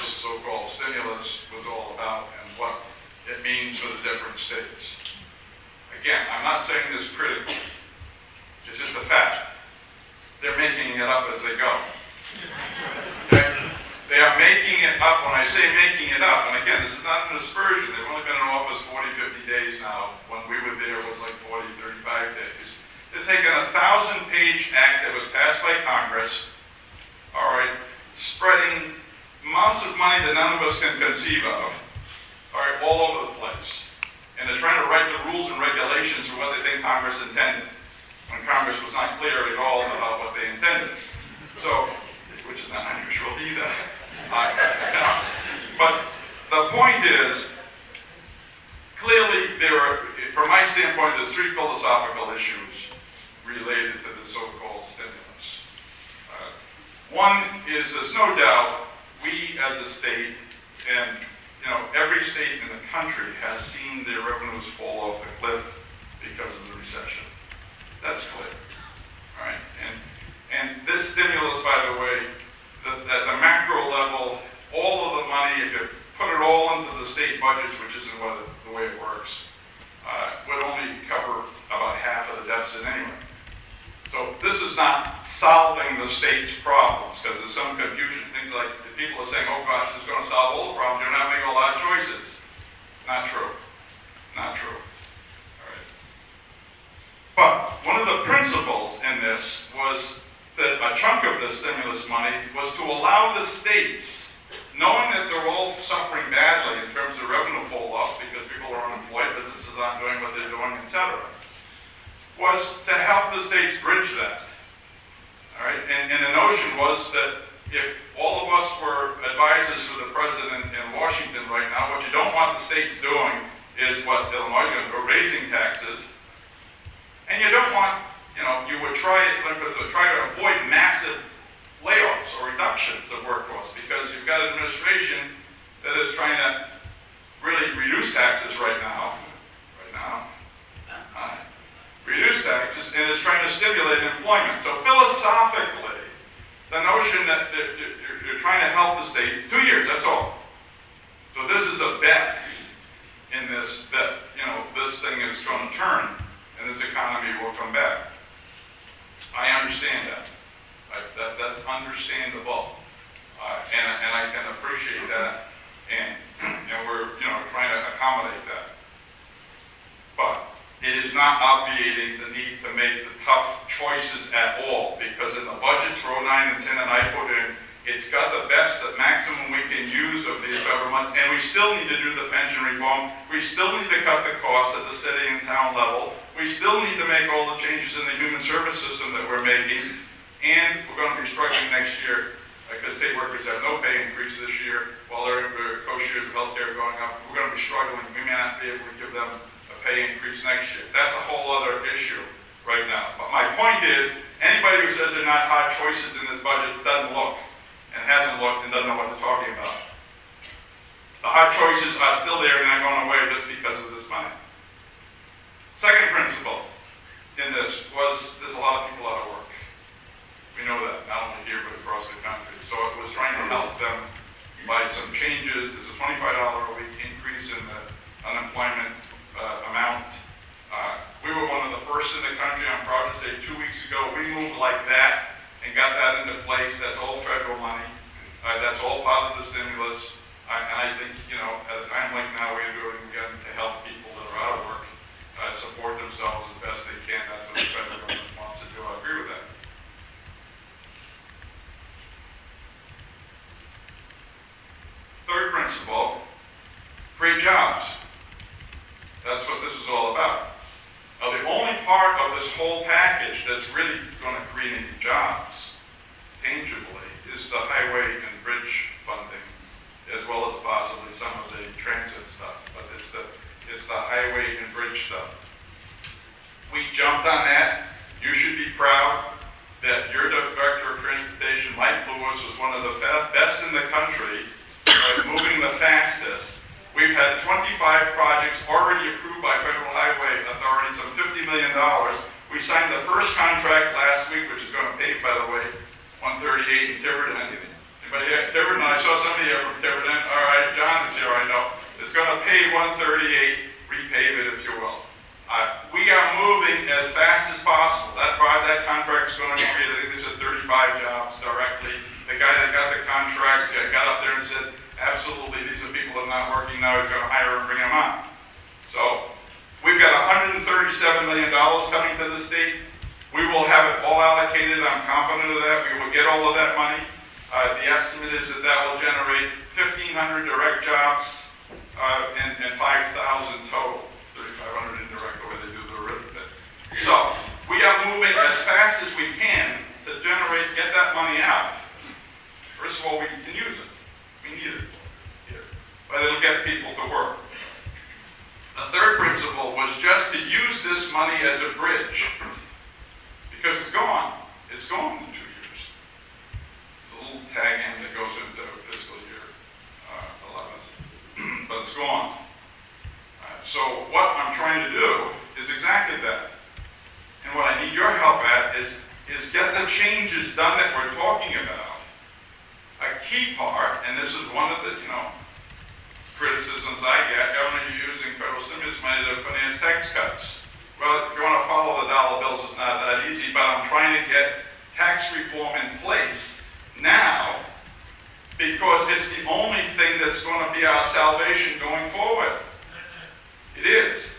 this so-called stimulus was all about and what it means for the different states. Again, I'm not saying this critically. It's just a fact. They're making it up as they go. Okay? They are making it up. When I say making it up, and again, this is not an aspersion. They've only been in office 40, 50 days now. When we were there, it was like 40, 35 days. They're taking a 1,000-page act that was passed by Congress, all right, spreading amounts of money that none of us can conceive of, all right, all over the place. And they're trying to write the rules and regulations for what they think Congress intended, when Congress was not clear at all about what they intended. So, which is not unusual either. But the point is, clearly from my standpoint, there's three philosophical issues related to the so-called stimulus. One is, there's no doubt, we as a state, and every state in the country has seen their revenues fall off the cliff because of the recession. That's clear. All right. And this stimulus, by the way, at the macro level, all of the money, if you put it all into the state budgets, which isn't the way it works, would only cover about half of the deficit anyway. So this is not solving the state's problems, because there's some confusion. Things like people are saying, oh gosh, this is going to solve all the problems. You're not making a lot of choices. Not true. Not true. All right. But one of the principles in this was that a chunk of the stimulus money was to allow the states, knowing that they're all suffering badly in terms of revenue fall-off because people are unemployed, businesses aren't doing what they're doing, etc., was to help the states bridge that. All right? And the notion was that if all of us were advisors for the president in Washington right now, what you don't want the states doing is what Illinois is going to do, raising taxes. And you don't want, you would try to avoid massive layoffs or reductions of workforce, because you've got an administration that is trying to really reduce taxes right now, reduce taxes, and is trying to stimulate employment. So philosophically, the notion that you're trying to help the states, 2 years, that's all. So this is a bet in this, that this thing is going to turn and this economy will come back. I understand that. That's understandable, and I can appreciate that, and we're trying to accommodate that. But it is not obviating the need to make the tough choices at all, because in the budgets for 09 and 10 that I put in, it's got the best, the maximum we can use of these governments, and we still need to do the pension reform. We still need to cut the costs at the city and town level. We still need to make all the changes in the human service system that we're making. And we're going to be struggling next year, because state workers have no pay increase this year, while their co-shares of health care are going up. We're going to be struggling. We may not be able to give them a pay increase next year. That's a whole other issue right now. But my point is, anybody who says they're not hard choices in this budget doesn't look, and hasn't looked, and doesn't know what they're talking about. The hard choices are still there, and they're not going away just because of this money. Second principle in this was, there's a lot of people out of work. We know that, not only here, but across the country. So it was trying to help them by some changes. There's a $25 a week increase in the unemployment amount. We were one of the first in the country, I'm proud to say, 2 weeks ago. We moved like that and got that into place. That's all federal money. That's all part of the stimulus. And I think, at a time like now, we're doing again to help people that are out of work support themselves as best they can. That's what the federal government wants to do. I agree with that. Third principle, create jobs. That's what this is all about. Now, the only part of this whole package that's really going to create any jobs, tangibly, is the highway and bridge funding, as well as possibly some of the transit stuff. But it's the highway and bridge stuff. We jumped on that. You should be proud that your Director of Transportation, Mike Lewis, was one of the best in the country, moving the fastest. We've had 25 projects already approved by federal highway authorities of $50 million. We signed the first contract last week, which is going to pay, by the way, 138 in Tiverton. Anybody here? Tiverton? I saw somebody here from Tiverton. 138, repave it if you will. We are moving as fast as possible. That contract's going to create, I think these are 35 jobs directly. The guy that got the contract got up there and said, absolutely, these are people that are not working now, he's going to hire and bring them on. So we've got $137 million coming to the state. We will have it all allocated. I'm confident of that. We will get all of that money. The estimate is that that will generate 1,500 direct jobs and 5,000 total. 3,500 indirect, the way they do the arithmetic. So we are moving as fast as we can to get that money out. First of all, we can use it. We need it here. But it'll get people to work. The third principle was just to use this money as a bridge. Because it's gone. It's gone in 2 years. It's a little tag in that goes into fiscal year 11. But it's gone. So what I'm trying to do is exactly that. And what I need your help at is get the changes done that we're talking about. A key part, and this is one of the, criticisms I get, Governor, you're using federal stimulus money to finance tax cuts. Well, if you want to follow the dollar bills, it's not that easy, but I'm trying to get tax reform in place now because it's the only thing that's going to be our salvation going forward. It is.